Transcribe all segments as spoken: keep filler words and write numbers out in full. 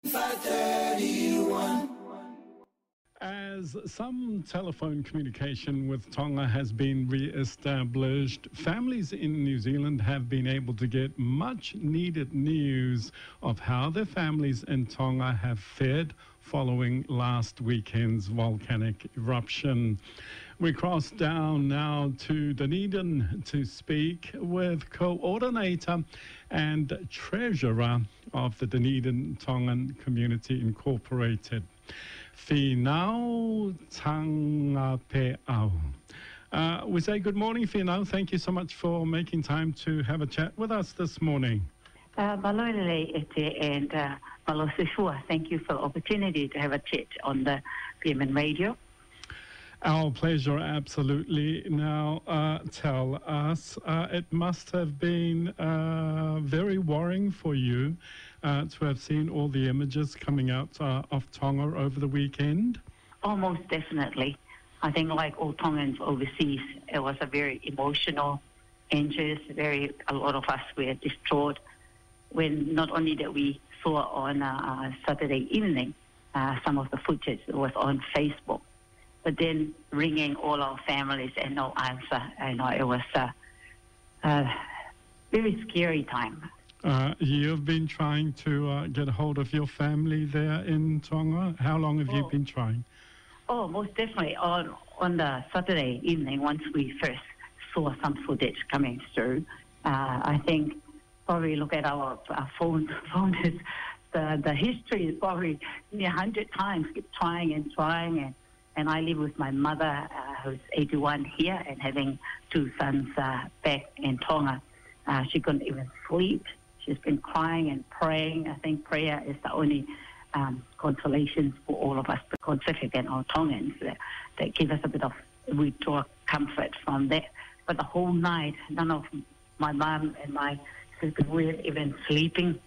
five thirty-one. As some telephone communication with Tonga has been re-established, families in New Zealand have been able to get much needed news of how their families in Tonga have fared following last weekend's volcanic eruption. We cross down now to Dunedin to speak with coordinator and treasurer of the Dunedin Tongan Community Incorporated, Finau Tangapeau. Uh, we say good morning, Finau. Thank you so much for making time to have a chat with us this morning. Uh, Malolele ete and uh, Malosifua, thank you for the opportunity to have a chat on the P M N radio. Our pleasure, absolutely. Now, uh, tell us, uh, it must have been uh, very worrying for you uh, to have seen all the images coming out uh, of Tonga over the weekend. Oh, most definitely. I think like all Tongans overseas, it was a very emotional, anxious, very, a lot of us were distraught when not only that we saw on uh, Saturday evening, uh, some of the footage that was on Facebook, but then ringing all our families and no answer. I know it was a, a very scary time. Uh, you've been trying to uh, get a hold of your family there in Tonga. How long have oh. you been trying? Oh, most definitely. On on the Saturday evening, once we first saw some footage coming through, uh, I think probably look at our, our phone. phone is, the, the history is probably a hundred times, keep trying and trying and And I live with my mother, uh, who's eighty-one here, and having two sons uh, back in Tonga. Uh, she couldn't even sleep. She's been crying and praying. I think prayer is the only um, consolation for all of us, the Pacific and our Tongans, that, that give us a bit of, we draw comfort from that. But the whole night, none of my mum and my sister weren't even sleeping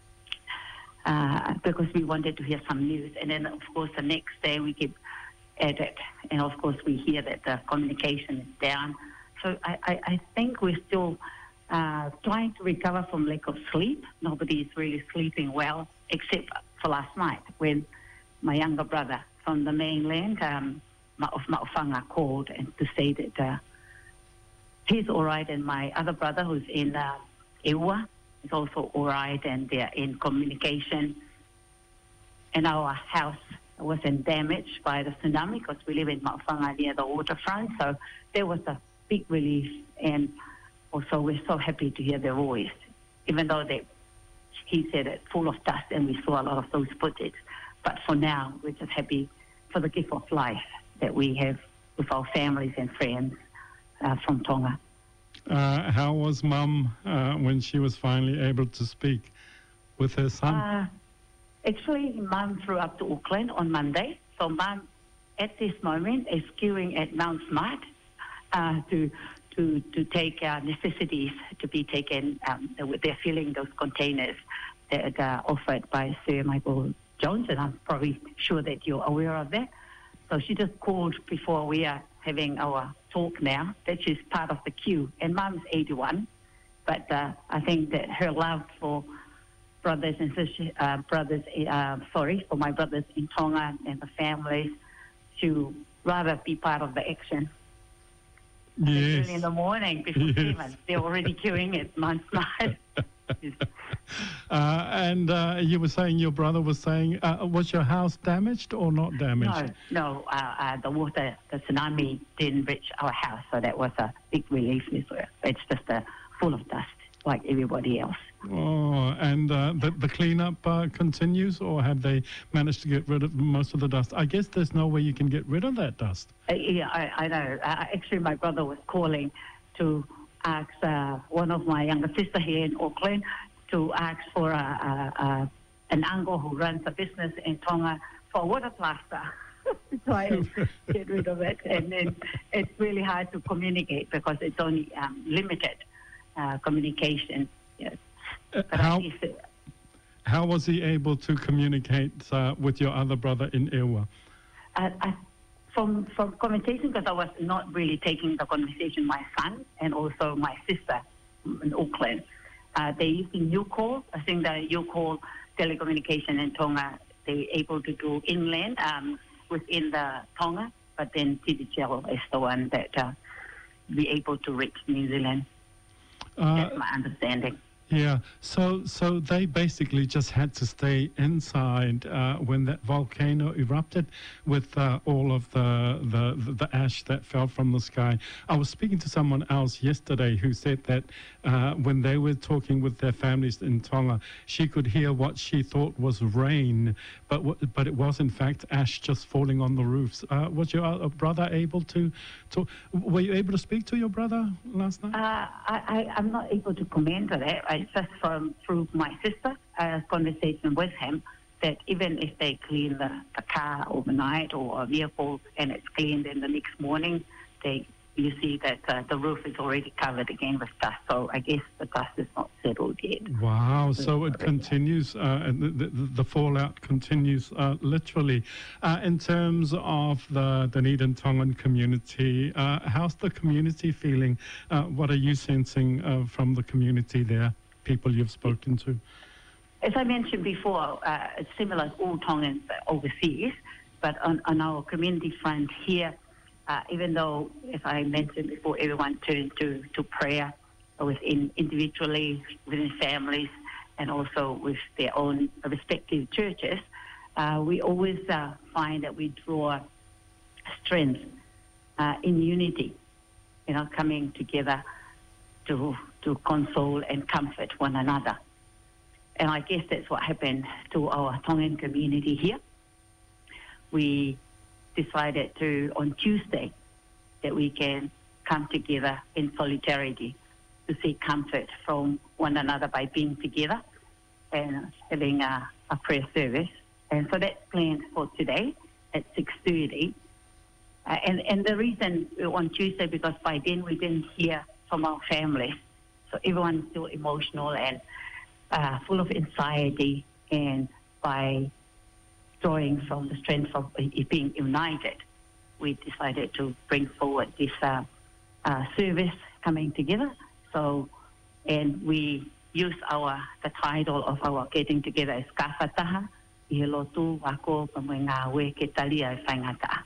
uh, because we wanted to hear some news. And then, of course, the next day we keep at it, and of course we hear that the communication is down. So I, I, I think we're still uh, trying to recover from lack of sleep. Nobody is really sleeping well, except for last night when my younger brother from the mainland um, of Maufanga called and to say that uh, he's all right, and my other brother who's in uh, Ewa is also all right, and they're in communication. And our house wasn't damaged by the tsunami because we live in Maufanga near the waterfront, so there was a big relief, and also we're so happy to hear their voice, even though they, he said it's full of dust and we saw a lot of those footage. But for now, we're just happy for the gift of life that we have with our families and friends uh, from Tonga. Uh, how was Mum uh, when she was finally able to speak with her son? Uh, Actually, Mum flew up to Auckland on Monday. So Mum, at this moment, is queuing at Mount Smart uh, to to to take uh, necessities to be taken. Um, they're filling those containers that are offered by Sir Michael Jones, and I'm probably sure that you're aware of that. So she just called before we are having our talk now that she's part of the queue. And Mum's eighty-one, but uh, I think that her love for brothers and sisters, uh, brothers, uh, sorry, for my brothers in Tonga and the families, to rather be part of the action. Yes. Early in the morning before yes. seven, they're already queuing at Mount Smart. uh, and uh, you were saying your brother was saying, uh, was your house damaged or not damaged? No, no, uh, uh, the water, the tsunami didn't reach our house, so that was a big relief. It's just uh, full of dust, like everybody else. Oh, and uh, the, the cleanup uh, continues, or have they managed to get rid of most of the dust? I guess there's no way you can get rid of that dust. Uh, yeah, I, I know. Uh, actually, my brother was calling to ask uh, one of my younger sister here in Auckland to ask for a, a, a, an uncle who runs a business in Tonga for water plaster. to try and get rid of it. And then it's really hard to communicate because it's only um, limited uh, communication. Yes. Uh, how, how was he able to communicate uh, with your other brother in Ewa? Uh, I, from from communication, because I was not really taking the conversation, my son and also my sister in Auckland. Uh, they using U-Call. I think that U-Call telecommunication in Tonga, they're able to do inland um, within the Tonga, but then T D T L is the one that uh, be able to reach New Zealand. Uh, That's my understanding. Yeah, so so they basically just had to stay inside uh, when that volcano erupted with uh, all of the, the the ash that fell from the sky. I was speaking to someone else yesterday who said that uh, when they were talking with their families in Tonga, she could hear what she thought was rain, but w- but it was in fact ash just falling on the roofs. Uh, was your uh, brother able to, to? Were you able to speak to your brother last night? Uh, I, I, I'm not able to comment on that. It's just from through my sister, a conversation with him, that even if they clean the, the car overnight or a vehicle and it's cleaned in the next morning, they you see that uh, the roof is already covered again with dust. So I guess the dust is not settled yet. Wow, so it continues, uh, and the, the, the fallout continues uh, literally. Uh, in terms of the Dunedin Tongan community, uh, how's the community feeling? Uh, what are you sensing uh, from the community there, people you've spoken to? As I mentioned before, uh, it's similar to all Tongans overseas, but on, on our community front here, uh, even though, as I mentioned before, everyone turned to, to prayer within individually, within families, and also with their own respective churches, uh, we always uh, find that we draw strength uh, in unity, you know, coming together to to console and comfort one another. And I guess that's what happened to our Tongan community here. We decided to, on Tuesday, that we can come together in solidarity to seek comfort from one another by being together and having a, a prayer service. And so that's planned for today at six thirty. Uh, and, and the reason on Tuesday, because by then we didn't hear from our families. So everyone's still emotional and uh, full of anxiety. And by drawing from the strength of being united, we decided to bring forward this uh, uh, service coming together. So, and we use our the title of our getting together as Kawhataha, I he lotu wako pa moe ngā we ke talia e whaingata.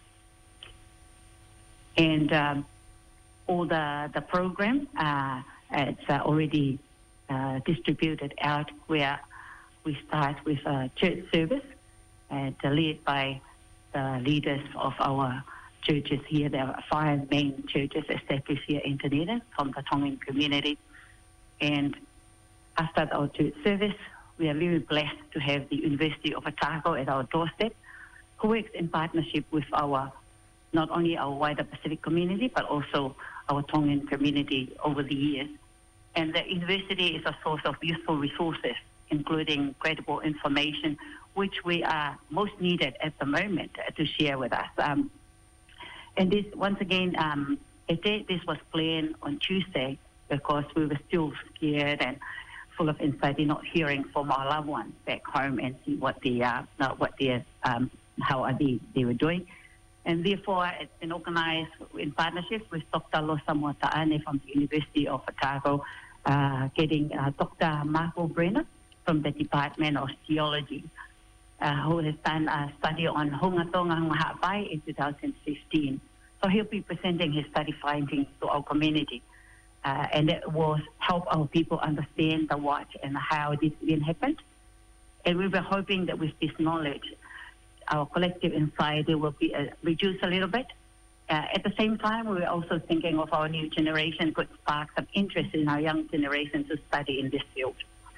And um, all the, the program, uh, it's uh, already uh, distributed out, where we start with a church service and uh, led by the leaders of our churches here. There are five main churches established here in Dunedin from the Tongan community. And after our church service, we are very blessed to have the University of Otago at our doorstep, who works in partnership with our, not only our wider Pacific community, but also our Tongan community over the years. And the university is a source of useful resources, including credible information, which we are most needed at the moment uh, to share with us. Um, and this, once again, um, it, this was planned on Tuesday because we were still scared and full of anxiety, not hearing from our loved ones back home and see what they are, uh, what they, um, how are they, they were doing. And therefore, it's been organized in partnership with Doctor Losamoa Ta'ane from the University of Otago, uh, getting uh, Doctor Marco Brenner from the Department of Geology, uh, who has done a study on Hunga Tonga Hunga Ha'apai in two thousand fifteen. So he'll be presenting his study findings to our community. Uh, and it will help our people understand the what and how this event happened. And we were hoping that with this knowledge, our collective anxiety will be uh, reduced a little bit. Uh, at the same time, we were also thinking of our new generation could spark some interest in our young generation to study in this field.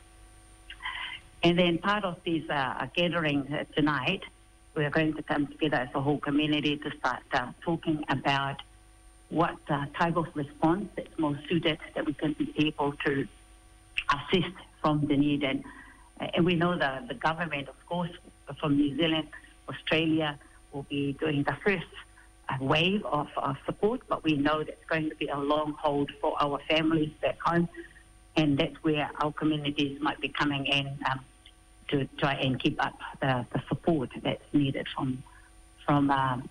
And then part of this uh, gathering uh, tonight, we are going to come together as a whole community to start uh, talking about what uh, type of response that's most suited that we can be able to assist from Dunedin. Uh, and we know that the government, of course, from New Zealand, Australia, will be doing the first uh, wave of uh, support, but we know that's going to be a long hold for our families back home, and that's where our communities might be coming in um, to try and keep up the, the support that's needed from from um,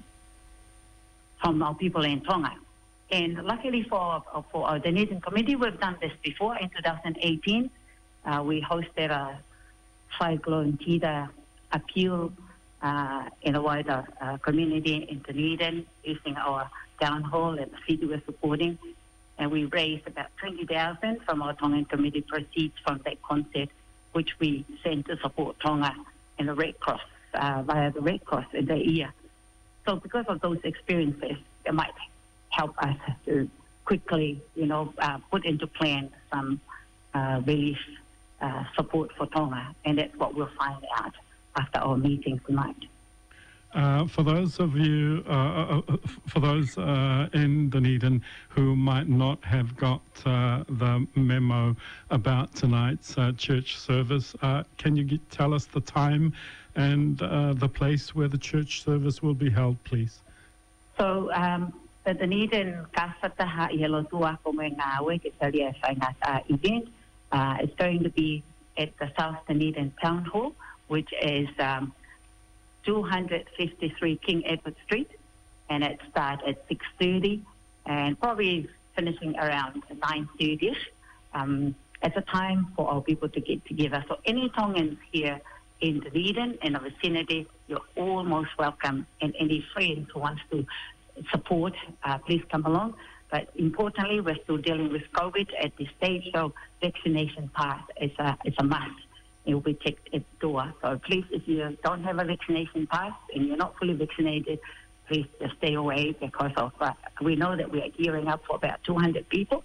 from our people in Tonga. And luckily for for our Dunedin community, we've done this before. In two thousand eighteen, uh, we hosted a Cyclone Tita appeal uh, in a wider uh, community in Dunedin using our town hall and the city we're supporting. And we raised about twenty thousand from our Tongan community proceeds from that concert, which we sent to support Tonga and the Red Cross, uh, via the Red Cross in the year. So because of those experiences, it might help us to quickly, you know, uh, put into plan some uh, relief uh, support for Tonga. And that's what we'll find out after our meeting tonight. Uh, for those of you, uh, uh, for those uh, in Dunedin who might not have got uh, the memo about tonight's uh, church service, uh, can you get, tell us the time and uh, the place where the church service will be held, please? So um, the Dunedin Kasataha Yelotua Komengawe event uh, is going to be at the South Dunedin Town Hall, which is um, two fifty-three King Edward Street, and it starts at six thirty and probably finishing around nine thirty-ish. Um, it's a time for our people to get together. So any Tongans here in Dunedin and the vicinity, you're all most welcome. And any friends who wants to support, uh, please come along. But importantly, we're still dealing with COVID at this stage, so vaccination pass is a, is a must. It will be checked at the door. So please, if you don't have a vaccination pass and you're not fully vaccinated, please just stay away because of uh, we know that we are gearing up for about two hundred people.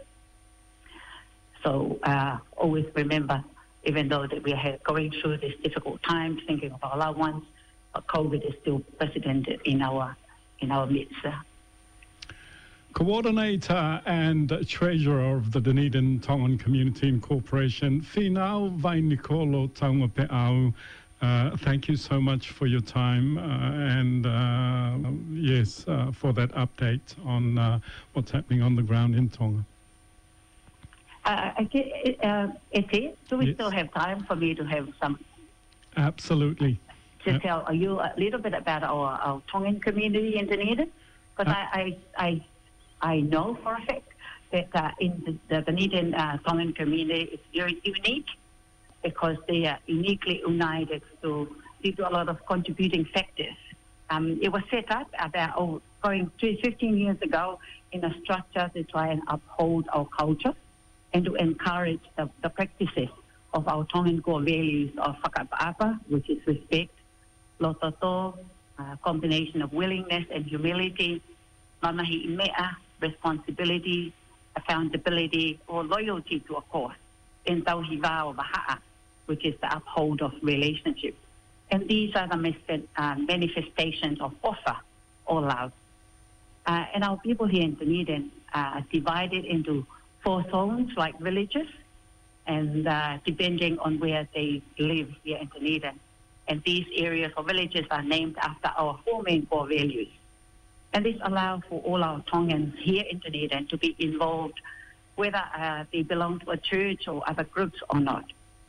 So uh, always remember, even though that we are going through this difficult time, thinking of our loved ones, uh, COVID is still precedented in our in our midst. Coordinator and Treasurer of the Dunedin Tongan Community Incorporation, Finau Vainikolo Taunga Pe'au. Uh, thank you so much for your time uh, and, uh, yes, uh, for that update on uh, what's happening on the ground in Tonga. Uh, I get, uh, Ete, do we yes. still have time for me to have some? Absolutely. To yep. tell you a little bit about our, our Tongan community in Dunedin? Because uh, I, I, I I know for a fact that uh, in the, the Dunedin uh, Tongan community is very unique because they are uniquely united to, due to a lot of contributing factors. Um, it was set up about oh, going to fifteen years ago in a structure to try and uphold our culture and to encourage the, the practices of our Tongan core values of whakapapa, which is respect, lototo, a combination of willingness and humility, mamahi imea, responsibility, accountability, or loyalty to a cause, and tauhiva o baha'a, which is the uphold of relationship. And these are the uh, manifestations of ofa, or love. Uh, and our people here in Dunedin are divided into four zones, like villages, and uh, depending on where they live here in Dunedin. And these areas or villages are named after our four main core values. And this allows for all our Tongans here in Dunedin to be involved, whether uh, they belong to a church or other groups or not.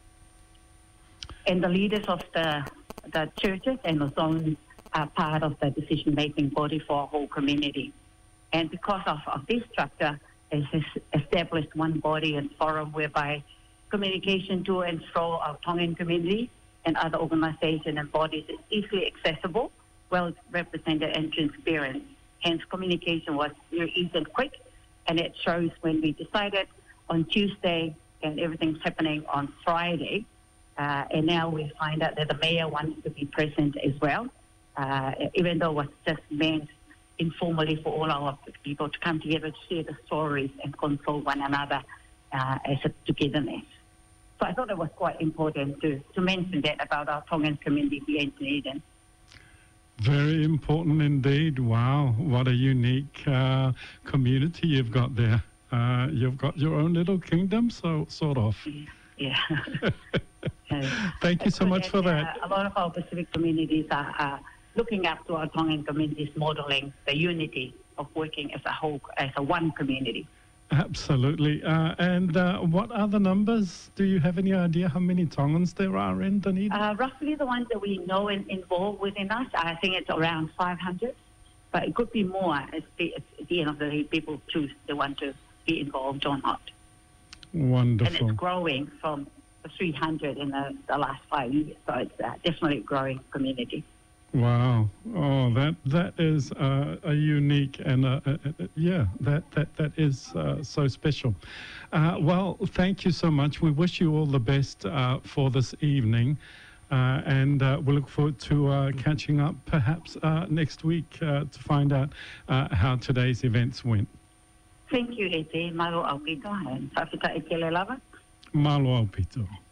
And the leaders of the, the churches and the zones are part of the decision-making body for our whole community. And because of, of this structure, it has established one body and forum whereby communication to and fro our Tongan community and other organizations and bodies is easily accessible, well represented and transparent. Hence, communication was very easy and quick, and it shows when we decided on Tuesday and everything's happening on Friday, uh, and now we find out that the mayor wants to be present as well, uh, even though it was just meant informally for all our people to come together to share the stories and console one another uh, as a togetherness. So I thought it was quite important to, to mention that about our Tongan community here in Dunedin. Very important indeed. Wow, what a unique uh, community you've got there. Uh, you've got your own little kingdom, so sort of. Yeah. Thank you so much for that. Uh, a lot of our Pacific communities are uh, looking up to our Tongan communities, modeling the unity of working as a whole, as a one community. Absolutely. Uh, and uh, what are the numbers? Do you have any idea how many Tongans there are in Dunedin? Uh, roughly the ones that we know and involved within us, I think it's around five hundred. But it could be more at the, at the end of the day, people choose they want to be involved or not. Wonderful. And it's growing from to three hundred in the, the last five years. So it's uh, definitely a growing community. Wow! Oh, that that is uh, a unique and uh, uh, uh, yeah, that that that is uh, so special. Uh, well, thank you so much. We wish you all the best uh, for this evening, uh, and uh, we look forward to uh, catching up perhaps uh, next week uh, to find out uh, how today's events went. Thank you, E T. Malo Aupito, and Tawhita e Kele Lava. Malo au pito.